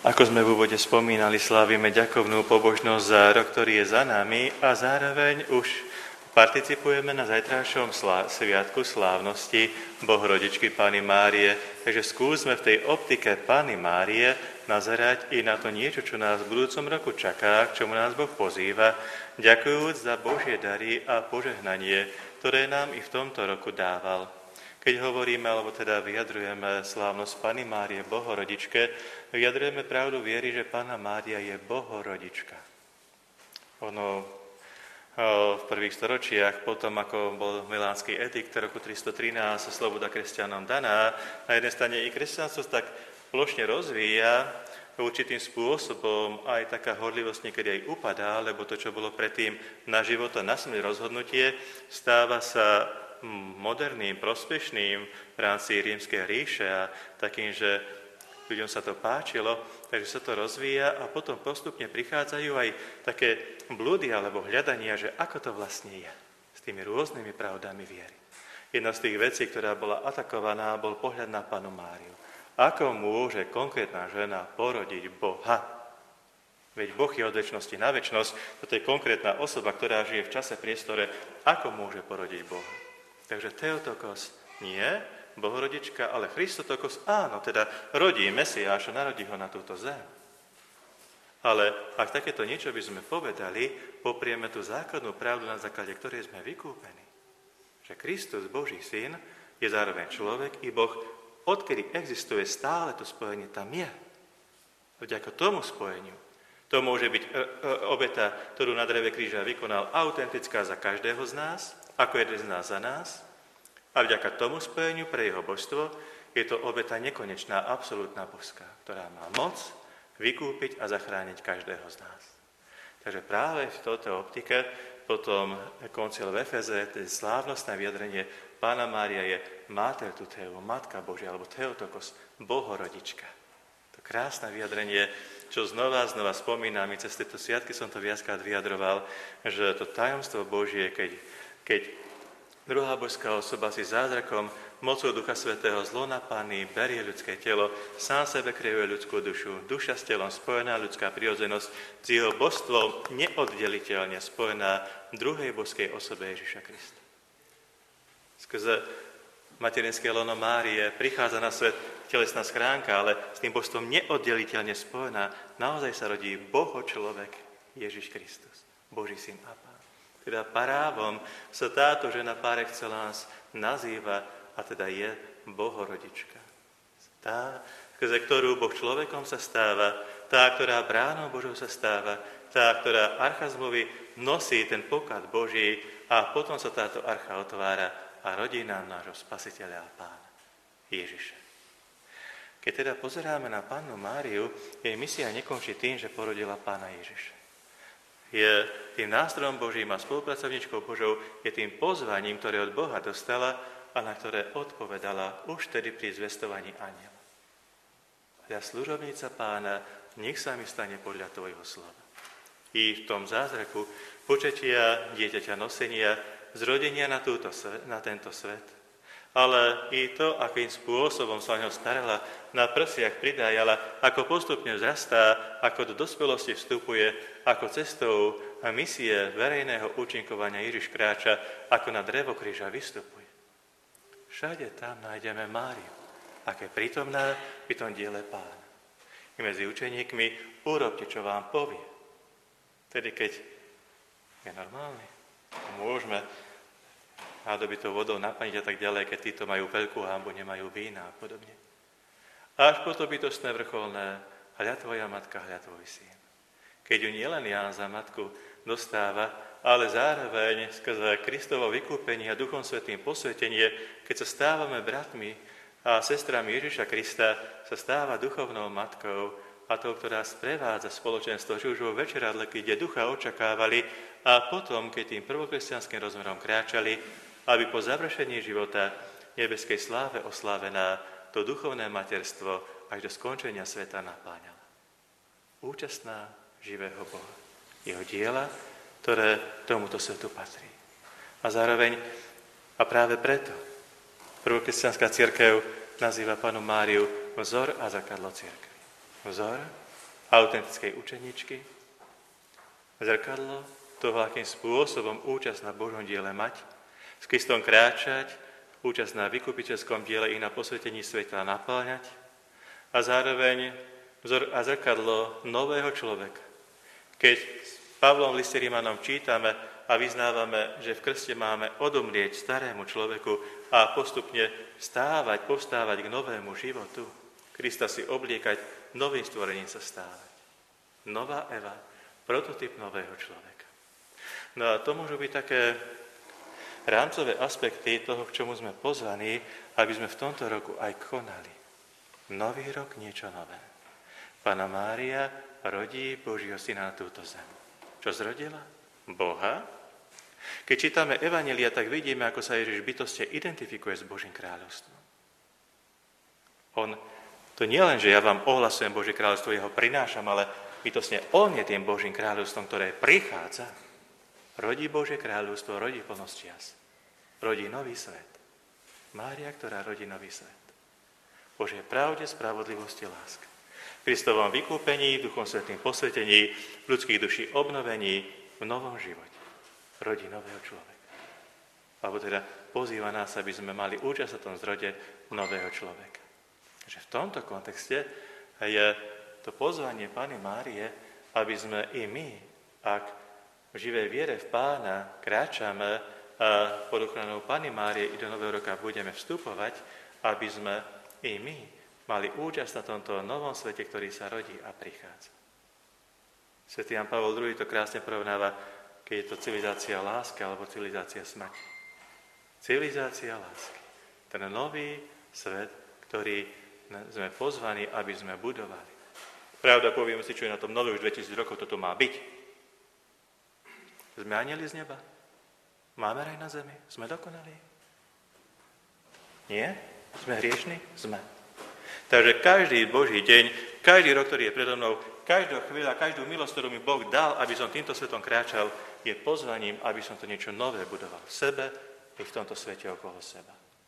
Ako sme v úvode spomínali, slávime ďakovnú pobožnosť za rok, ktorý je za nami a zároveň už participujeme na zajtrajšom sviatku slávnosti Bohorodičky Panny Márie. Takže skúsme v tej optike Panny Márie nazerať i na to niečo, čo nás v budúcom roku čaká, k čomu nás Boh pozýva, ďakujúc za Božie dary a požehnanie, ktoré nám i v tomto roku dával. Keď hovoríme, alebo teda vyjadrujeme slávnosť Panny Márie Bohorodičke, vyjadrujeme pravdu viery, že Panna Mária je Bohorodička. Ono v prvých storočiach, potom ako bol Milánsky edikt roku 313, sloboda kresťanom daná, na jednej strane i kresťanstvo tak plošne rozvíja, určitým spôsobom aj taká horlivosť niekedy aj upadá, lebo to, čo bolo predtým na život a na smrť rozhodnutie, stáva sa moderným, prospešným v rámci Rímskej ríše a takým, že ľuďom sa to páčilo, takže sa to rozvíja a potom postupne prichádzajú aj také blúdy alebo hľadania, že ako to vlastne je s tými rôznymi pravdami viery. Jedna z tých vecí, ktorá bola atakovaná, bol pohľad na Pannu Máriu. Ako môže konkrétna žena porodiť Boha? Veď Boh je od večnosti na večnosť, toto je konkrétna osoba, ktorá žije v čase, priestore, ako môže porodiť Boha? Takže Theotokos nie, Bohorodička, ale Christotokos áno, teda rodí Mesiáša, narodí ho na túto zem. Ale ak takéto niečo by sme povedali, poprieme tú základnú pravdu, na základe ktorej sme vykúpení. Že Kristus, Boží syn, je zároveň človek i Boh, odkedy existuje stále to spojenie tam je. Vďaka tomu spojeniu. To môže byť obeta, ktorú na dreve kríža vykonal, autentická za každého z nás, ako jeden z nás za nás. A vďaka tomu spojeniu pre jeho božstvo je to obeta nekonečná, absolútna boská, ktorá má moc vykúpiť a zachrániť každého z nás. Takže práve v tejto optike potom koncil v Efeze, to je slávnostné vyjadrenie, Panna Mária je Mater Tuteu, Matka Božia, alebo Theotokos, Bohorodička. To krásne vyjadrenie, čo znova spomínam, i cez tieto sviatky som to viackrát vyjadroval, že to tajomstvo Božie, keď druhá božská osoba si zázrakom, mocou Ducha Svätého z lona Panny berie ľudské telo, sám sebe kreuje ľudskú dušu, duša s telom spojená, ľudská prirodzenosť s jeho božstvom neoddeliteľne spojená v druhej božskej osobe Ježiša Krista. Skrze materinské lono Márie prichádza na svet telesná schránka, ale s tým božstvom neoddeliteľne spojená naozaj sa rodí Boho-človek Ježiš Kristus, Boží syn a Pán. Teda parávom sa táto žena par excellence nazýva a teda je Bohorodička. Tá, skrze ktorú Boh človekom sa stáva, tá, ktorá bránou Božou sa stáva, tá, ktorá archa zmluvy nosí ten poklad Boží a potom sa táto archa otvára a rodí nám nášho Spasiteľa a Pána, Ježiša. Keď teda pozeráme na Pannu Máriu, jej misia nekončí tým, že porodila Pána Ježiša. Je tým nástrojom Božím a spolupracovníčkou Božou, je tým pozvaním, ktoré od Boha dostala a na ktoré odpovedala už tedy pri zvestovaní anjela. Ja, služobnica Pána, nech sa mi stane podľa tvojho slova. I v tom zázraku počatia dieťaťa nosenia, zrodenia na tento svet, ale i to, akým spôsobom sa o ňo starala, na prsiach pridájala, ako postupne vzrastá, ako do dospelosti vstupuje, ako cestou misie verejného účinkovania Ježiš kráča, ako na drevo kríža vystupuje. Všade tam nájdeme Máriu, aké prítomná pri tom diele Pána. I medzi učeníkmi urobte, čo vám povie. Tedy, keď je normálne, môžeme nádobitou vodou naplniť a tak ďalej, keď títo majú veľkú hanbu, nemajú vína a podobne. Až po to bytostné vrcholné, hľa tvoja matka, hľa tvoj syn. Keď ju nielen Ján za matku dostáva, ale zároveň skrze Kristovo vykúpenie a Duchom Svätým posvetenie, keď sa stávame bratmi a sestrami Ježiša Krista, sa stáva duchovnou matkou a tou, ktorá sprevádza spoločenstvo, či už vo večeradle, kde ducha očakávali a potom, keď tým prvokresťanským rozmerom kráčali, aby po završení života nebeskej sláve oslávená to duchovné materstvo až do skončenia sveta napáňala. Účastná živého Boha. Jeho diela, ktoré tomuto svetu patrí. A zároveň, a práve preto, prvokresťanská cirkev nazýva Pannu Máriu vzor a zrkadlo cirkvi. Vzor autentickej učeničky, zrkadlo toho, akým spôsobom účasť na Božom diele mať, s Kristom kráčať, účasť na vykupiteľskom diele i na posvetení svetla napĺňať a zároveň vzor a zrkadlo nového človeka. Keď s Pavlom v liste Rimanom čítame a vyznávame, že v krste máme odomrieť starému človeku a postupne povstávať k novému životu, Krista si obliekať, novým stvorením sa stávať. Nová Eva, prototyp nového človeka. No a to môžu byť také rámcové aspekty toho, k čomu sme pozvaní, aby sme v tomto roku aj konali. Nový rok, niečo nové. Panna Mária rodí Božieho syna na túto zem. Čo zrodila? Boha. Keď čítame Evanjelia, tak vidíme, ako sa Ježiš bytostne identifikuje s Božím kráľovstvom. To nie len, že ja vám ohlasujem Božie kráľovstvo, jeho prinášam, ale bytostne on je tým Božím kráľovstvom, ktoré prichádza. Rodí Božie kráľovstvo, rodí plnosť čias. Rodí nový svet. Mária, ktorá rodí nový svet. Božie pravde, spravodlivosti, láska. Kristovom vykúpení, Duchom Svätým posvetení, v ľudských duší obnovení, v novom živote. Rodí nového človeka. Alebo teda pozýva nás, aby sme mali účasť na tom zrode nového človeka. Takže v tomto kontexte je to pozvanie Panny Márie, aby sme i my, ak v živej viere v Pána kráčame a pod ochranou Panny Márie i do nového roka budeme vstupovať, aby sme i my mali účasť na tomto novom svete, ktorý sa rodí a prichádza. Svätý Ján Pavol II to krásne porovnáva, keď je to civilizácia lásky alebo civilizácia smrti. Civilizácia lásky. Ten nový svet, ktorý sme pozvaní, aby sme budovali. Pravda, povieme si, čo je na tom nové, už 2000 rokov toto má byť. Sme anjeli z neba? Máme raj na zemi? Sme dokonalí? Nie? Sme hriešni? Sme. Takže každý Boží deň, každý rok, ktorý je predo mnou, každú chvíľu, každú milosť, ktorú mi Boh dal, aby som týmto svetom kráčal, je pozvaním, aby som to niečo nové budoval v sebe i v tomto svete okolo seba.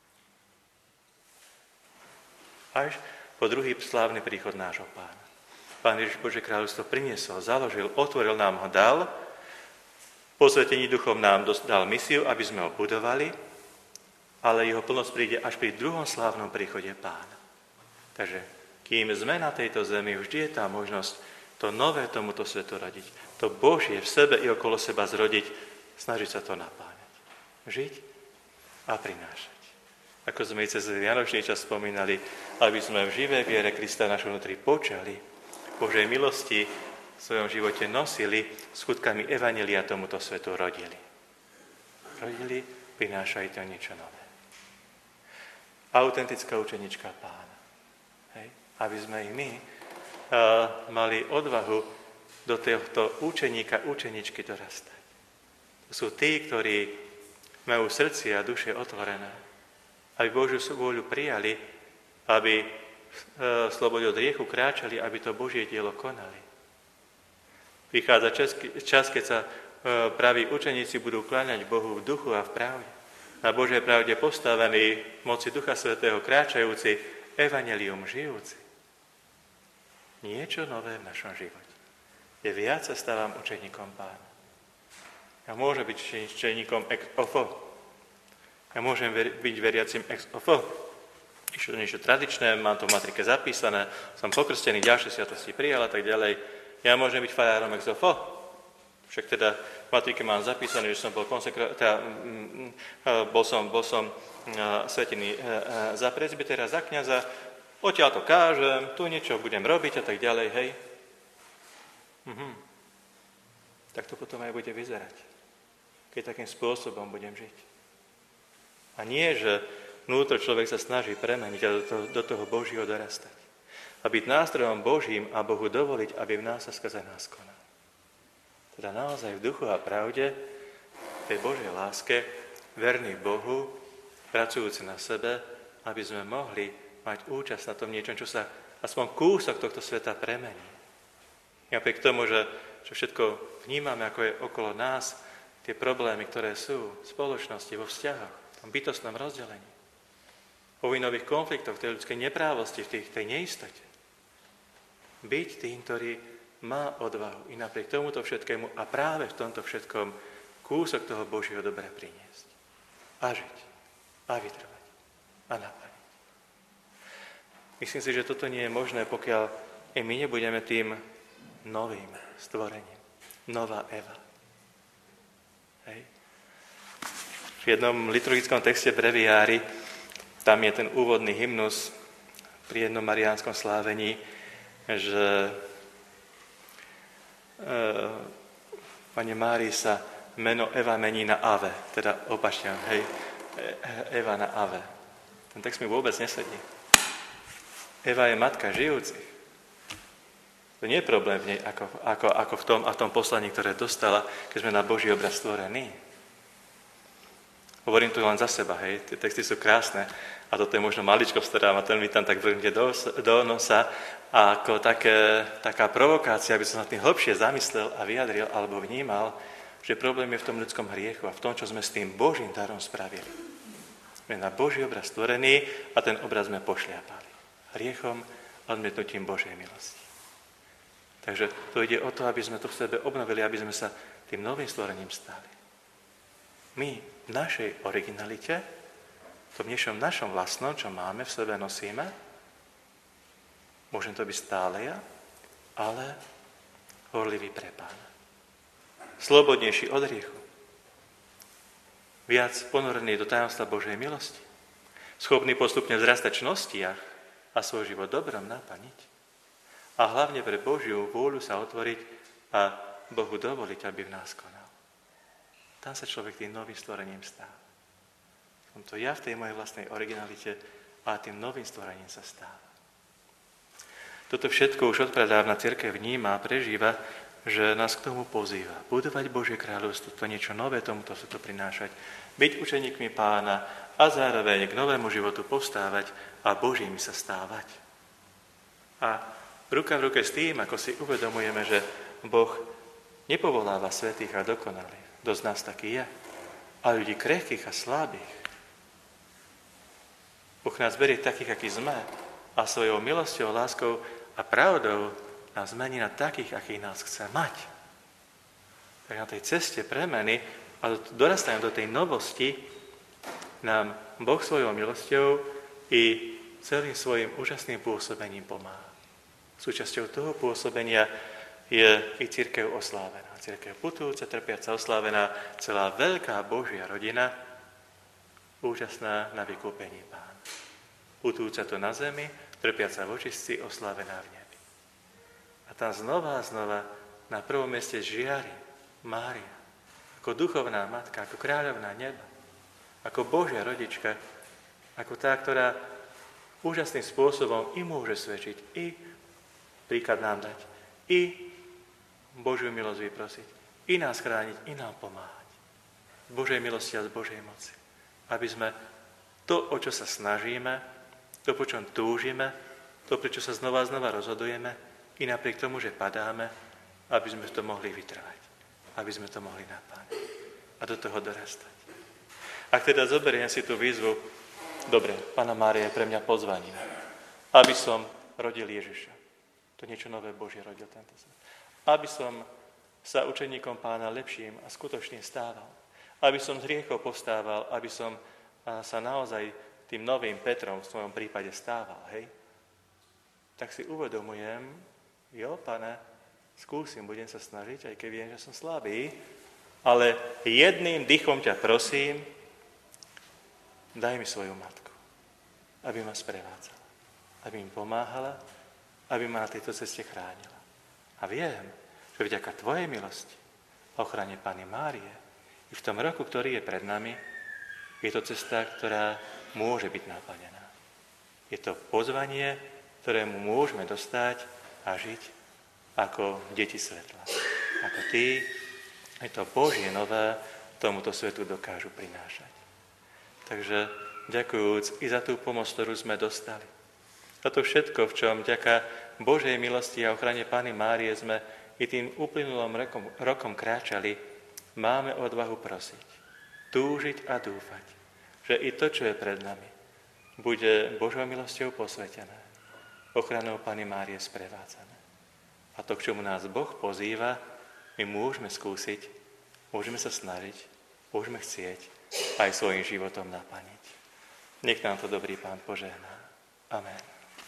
Až po druhý slávny príchod nášho Pána. Pán Ježiš Božie kráľovstvo priniesol, založil, otvoril nám ho, dal, posvetení duchom nám dal misiu, aby sme ho budovali, ale jeho plnosť príde až pri druhom slávnom príchode Pána. Takže kým sme na tejto zemi, vždy je tá možnosť to nové tomuto svetu rodiť. To Božie v sebe i okolo seba zrodiť, snažiť sa to napáňať. Žiť a prinášať. Ako sme i cez Vianočný čas spomínali, aby sme v živej viere Krista našho vnútri počali, Božej milosti v svojom živote nosili, skutkami Evanjelia tomuto svetu rodili. Rodili, prinášajú to niečo nové. Autentická učenička Pána. Hej? Aby sme i my mali odvahu do tohto učeníka, učeničky dorastať. To sú tí, ktorí majú srdcia a duše otvorené, aby Božiu vôľu prijali, aby v slobode od hriechu kráčali, aby to Božie dielo konali. Prichádza čas, keď sa praví učeníci budú kláňať Bohu v duchu a v pravde. Na Božej pravde postavení v moci Ducha Svätého kráčajúci, evanjelium žijúci. Niečo nové v našom živote. Je viac sa stávam učeníkom Pána. Ja môžem byť učeníkom ex ofo. Ja môžem byť veriacim ex ofo. Niečo tradičné, mám to v matrike zapísané, som pokrstený, ďalšie sviatosti prijal a tak ďalej. Ja môžem byť farárom ex ofo. Však teda v matrike mám zapísané, že som bol bol som svetený za presbytera, za kňaza, odtiaľ to kážem, tu niečo budem robiť a tak ďalej, hej. Tak to potom aj bude vyzerať, keď takým spôsobom budem žiť. A nie, že vnútro človek sa snaží premeniť a do toho Božího dorastať. A byť nástrojom Božím a Bohu dovoliť, aby v nás sa skrze nás konal. Teda naozaj v duchu a pravde, tej Božej láske, verný Bohu, pracujúci na sebe, aby sme mohli mať účasť na tom niečom, čo sa aspoň kúsok tohto sveta premení. Napriek tomu, že všetko vnímame, ako je okolo nás, tie problémy, ktoré sú v spoločnosti, vo vzťahoch, v tom bytostnom rozdelení, o vojnových konfliktoch, tej ľudskej neprávosti, v tej neistote. Byť tým, ktorý má odvahu i napriek tomuto všetkému a práve v tomto všetkom kúsok toho Božieho dobra priniesť. A žiť. A vytrvať. A naplniť. Myslím si, že toto nie je možné, pokiaľ i my nebudeme tým novým stvorením. Nová Eva. Hej. V jednom liturgickom texte breviári, tam je ten úvodný hymnus pri jednom mariánskom slávení, že Pane Márii sa meno Eva mení na Ave, teda opačne, hej, Eva na Ave. Ten text mi vôbec nesedí. Eva je matka žijúcich. To nie je problém v nej, ako v tom poslaní, ktoré dostala, keď sme na Boží obraz stvorení. Hovorím tu len za seba, hej, tie texty sú krásne a toto je možno maličkosť, ktorá ma mi tam tak vrhne do nosa a ako taká provokácia, aby som sa tým hlbšie zamyslel a vyjadril alebo vnímal, že problém je v tom ľudskom hriechu a v tom, čo sme s tým Božím darom spravili. Sme na Boží obraz stvorení a ten obraz sme pošliapali. Hriechom a odmietnutím Božej milosti. Takže to ide o to, aby sme to v sebe obnovili, aby sme sa tým novým stvorením stali. My v našej originalite, v tom niečom našom vlastnom, čo máme v sebe, nosíme, môžem to byť stále ja, ale horlivý pre Pána. Slobodnejší od hriechu. Viac ponorený do tajomstva Božej milosti. Schopný postupne vzrastať v čnostiach a svoj život dobrom naplniť. A hlavne pre Božiu vôľu sa otvoriť a Bohu dovoliť, aby v nás konal. Tam sa človek tým novým stvorením stáva. Som to ja v tej mojej vlastnej originalite a tým novým stvorením sa stáva. Toto všetko už odpradávna cirkev vníma a prežíva, že nás k tomu pozýva. Budovať Božie kráľovstvo, to niečo nové tomuto svetu prinášať, byť učeníkmi Pána a zároveň k novému životu povstávať a Božími sa stávať. A ruka v ruke s tým, ako si uvedomujeme, že Boh nepovoláva svätých a dokonalých. Kto z nás taký je? A ľudí krehkých a slabých. Boh nás berie takých, akí sme a svojou milosťou, láskou a pravdou nás mení na takých, akých nás chce mať. Tak na tej ceste premeny a dorastajeme do tej novosti nám Boh svojou milosťou i celým svojim úžasným pôsobením pomáha. Súčasťou toho pôsobenia je i cirkev oslávená. Cirkev putujúca, trpiaca, oslávená, celá veľká Božia rodina, úžasná na vykúpení Pána. Putujúca to na zemi, trpiaca v očistci, oslávená v nebi. A tam znova na prvom mieste žiari Mária, ako duchovná matka, ako kráľovná neba, ako Božia rodička, ako tá, ktorá úžasným spôsobom i môže svedčiť, i príklad nám dať, i Božiu milosť vyprosiť, i nás chrániť, i nám pomáhať. Z Božej milosti a z Božej moci. Aby sme to, o čo sa snažíme, to, po čom túžime, to, prečo sa znova rozhodujeme, i napriek tomu, že padáme, aby sme to mohli vytrvať. Aby sme to mohli napáňať. A do toho dorastať. Ak teda zoberiem si tú výzvu, dobre, Panna Mária je pre mňa pozvaním, aby som rodil Ježiša. To niečo nové Božie rodil tento svet. Aby som sa učeníkom Pána lepším a skutočne stával. Aby som z hriechov povstával, aby som sa naozaj tým novým Petrom v svojom prípade stával, hej? Tak si uvedomujem, jo, Pane, skúsim, budem sa snažiť, aj keď viem, že som slabý, ale jedným dychom ťa prosím, daj mi svoju matku, aby ma sprevádzala, aby mi pomáhala, aby ma na tejto ceste chránila. A viem, že vďaka tvojej milosti a ochrane Panny Márie i v tom roku, ktorý je pred nami, je to cesta, ktorá môže byť naplnená. Je to pozvanie, ktorému môžeme dostať a žiť ako deti svetla. Ako tí, je to Božie nové, tomuto svetu dokážu prinášať. Takže ďakujúc i za tú pomoc, ktorú sme dostali. Za to všetko, v čom vďaka Božej milosti a ochrane Panny Márie sme i tým uplynulým rokom kráčali, máme odvahu prosiť, túžiť a dúfať, že i to, čo je pred nami, bude Božou milosťou posvetené, ochranou Panny Márie sprevádzané. A to, k čomu nás Boh pozýva, my môžeme skúsiť, môžeme sa snažiť, môžeme chcieť aj svojim životom naplniť. Nech nám to dobrý Pán požehná. Amen.